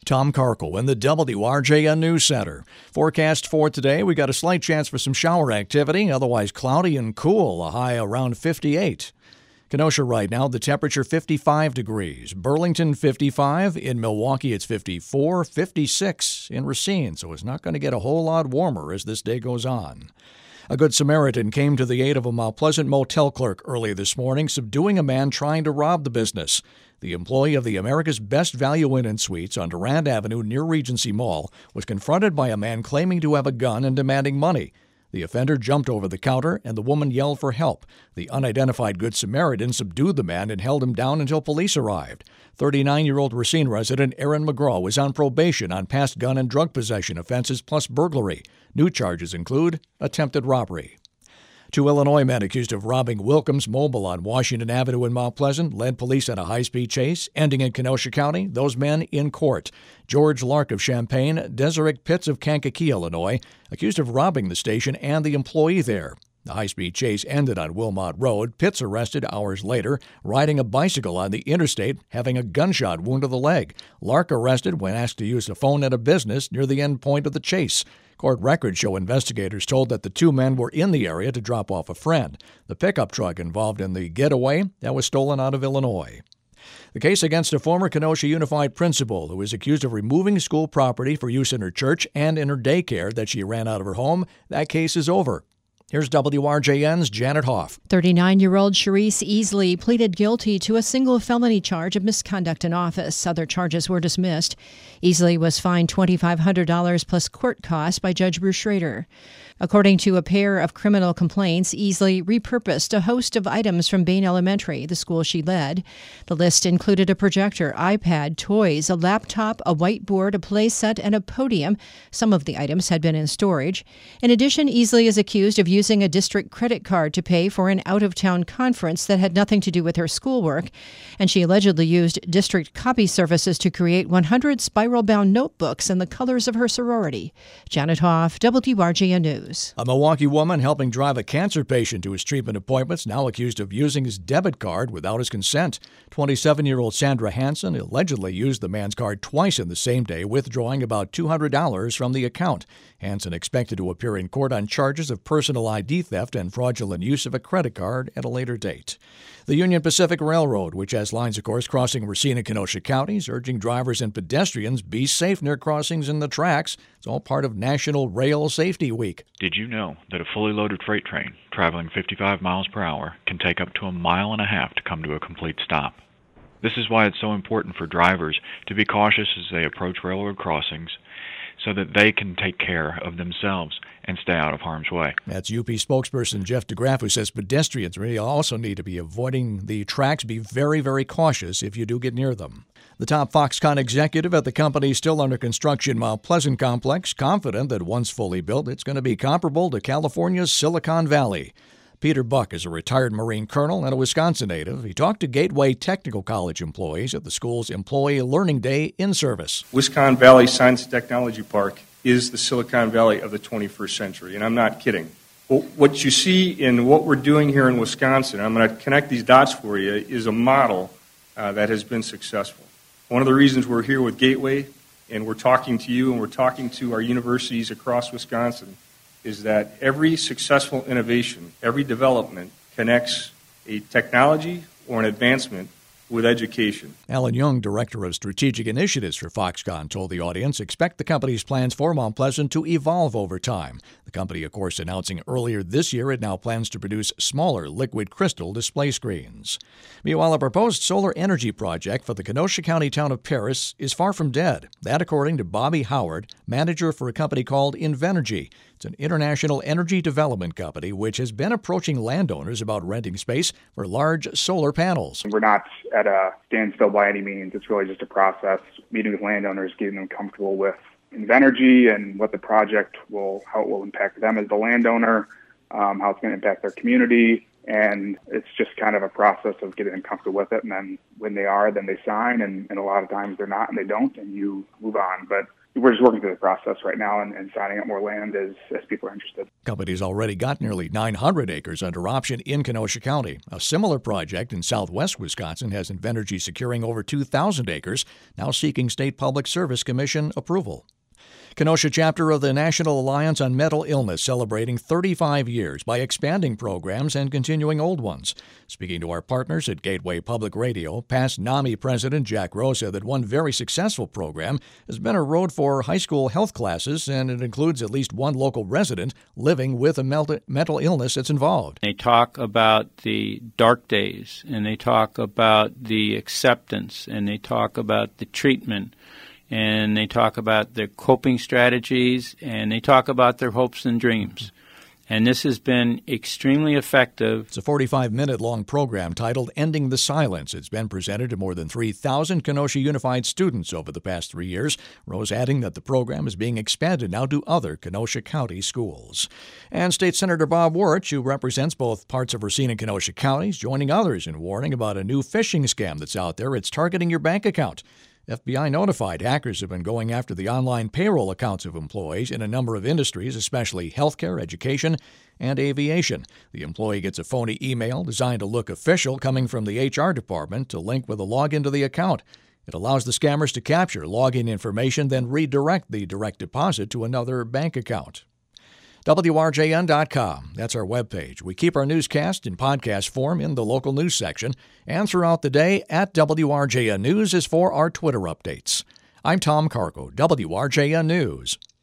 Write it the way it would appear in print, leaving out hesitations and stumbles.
Tom Karkel in the WRJN News Center. Forecast for today, we got a slight chance for some shower activity, otherwise cloudy and cool, a high around 58. Kenosha right now, the temperature 55 degrees. Burlington 55. In Milwaukee, it's 54, 56 in Racine, so it's not going to get a whole lot warmer as this day goes on. A Good Samaritan came to the aid of a Mount Pleasant motel clerk early this morning, subduing a man trying to rob the business. The employee of the America's Best Value Inn and Suites on Durand Avenue near Regency Mall was confronted by a man claiming to have a gun and demanding money. The offender jumped over the counter, and the woman yelled for help. The unidentified Good Samaritan subdued the man and held him down until police arrived. 39-year-old Racine resident Aaron McGraw was on probation on past gun and drug possession offenses plus burglary. New charges include attempted robbery. 2 Illinois men accused of robbing Wilkins Mobile on Washington Avenue in Mount Pleasant led police on a high-speed chase, ending in Kenosha County. Those men in court. George Lark of Champaign, Desiree Pitts of Kankakee, Illinois, accused of robbing the station and the employee there. The high-speed chase ended on Wilmot Road. Pitts arrested hours later, riding a bicycle on the interstate, having a gunshot wound to the leg. Lark arrested when asked to use a phone at a business near the end point of the chase. Court records show investigators told that the 2 men were in the area to drop off a friend. The pickup truck involved in the getaway that was stolen out of Illinois. The case against a former Kenosha Unified principal who is accused of removing school property for use in her church and in her daycare that she ran out of her home, that case is over. Here's WRJN's Janet Hoff. 39-year-old Sharice Easley pleaded guilty to a single felony charge of misconduct in office. Other charges were dismissed. Easley was fined $2,500 plus court costs by Judge Bruce Schrader. According to a pair of criminal complaints, Easley repurposed a host of items from Bain Elementary, the school she led. The list included a projector, iPad, toys, a laptop, a whiteboard, a play set, and a podium. Some of the items had been in storage. In addition, Easley is accused of using a district credit card to pay for an out-of-town conference that had nothing to do with her schoolwork, and she allegedly used district copy services to create 100 spiral-bound notebooks in the colors of her sorority. Janet Hoff, WRJN News. A Milwaukee woman helping drive a cancer patient to his treatment appointments now accused of using his debit card without his consent. 27-year-old Sandra Hansen allegedly used the man's card twice in the same day, withdrawing about $200 from the account. Hansen expected to appear in court on charges of personal ID theft and fraudulent use of a credit card at a later date. The Union Pacific Railroad, which has lines, of course, crossing Racine and Kenosha counties, urging drivers and pedestrians be safe near crossings in the tracks. It's all part of National Rail Safety Week. Did you know that a fully loaded freight train traveling 55 miles per hour can take up to 1.5 miles to come to a complete stop? This is why it's so important for drivers to be cautious as they approach railroad crossings so that they can take care of themselves and stay out of harm's way. That's UP spokesperson Jeff DeGraff, who says pedestrians really also need to be avoiding the tracks. Be very, very cautious if you do get near them. The top Foxconn executive at the company's still under construction Mount Pleasant complex, confident that once fully built, it's going to be comparable to California's Silicon Valley. Peter Buck is a retired Marine colonel and a Wisconsin native. He talked to Gateway Technical College employees at the school's Employee Learning Day in-service. Wisconsin Valley Science and Technology Park is the Silicon Valley of the 21st century, and I'm not kidding. Well, what you see in what we're doing here in Wisconsin, I'm going to connect these dots for you, is a model that has been successful. One of the reasons we're here with Gateway, and we're talking to you and we're talking to our universities across Wisconsin, is that every successful innovation, every development connects a technology or an advancement with education. Alan Young, Director of Strategic Initiatives for Foxconn, told the audience expect the company's plans for Mount Pleasant to evolve over time. The company, of course, announcing earlier this year it now plans to produce smaller liquid crystal display screens. Meanwhile, a proposed solar energy project for the Kenosha County town of Paris is far from dead. That according to Bobby Howard, manager for a company called Invenergy. It's an international energy development company which has been approaching landowners about renting space for large solar panels. We're not at a standstill by any means. It's really just a process, meeting with landowners, getting them comfortable with Invenergy and what the project how it will impact them as the landowner, how it's going to impact their community, And it's just kind of a process of getting them comfortable with it. And then when they are, then they sign. And a lot of times they're not and they don't, and you move on. But we're just working through the process right now and signing up more land as people are interested. Company's already got nearly 900 acres under option in Kenosha County. A similar project in southwest Wisconsin has Invenergy securing over 2,000 acres, now seeking State Public Service Commission approval. Kenosha chapter of the National Alliance on Mental Illness celebrating 35 years by expanding programs and continuing old ones. Speaking to our partners at Gateway Public Radio, past NAMI President Jack Rowe said that one very successful program has been a road for high school health classes, and it includes at least one local resident living with a mental illness that's involved. They talk about the dark days, and they talk about the acceptance, and they talk about the treatment, and they talk about their coping strategies, and they talk about their hopes and dreams. And this has been extremely effective. It's a 45-minute-long program titled Ending the Silence. It's been presented to more than 3,000 Kenosha Unified students over the past 3 years, Rose adding that the program is being expanded now to other Kenosha County schools. And State Senator Bob Wirtz, who represents both parts of Racine and Kenosha counties, joining others in warning about a new phishing scam that's out there. It's targeting your bank account. FBI notified hackers have been going after the online payroll accounts of employees in a number of industries, especially healthcare, education, and aviation. The employee gets a phony email designed to look official coming from the HR department to link with a login to the account. It allows the scammers to capture login information, then redirect the direct deposit to another bank account. WRJN.com. That's our webpage. We keep our newscast in podcast form in the local news section, and throughout the day at WRJN News is for our Twitter updates. I'm Tom Cargo, WRJN News.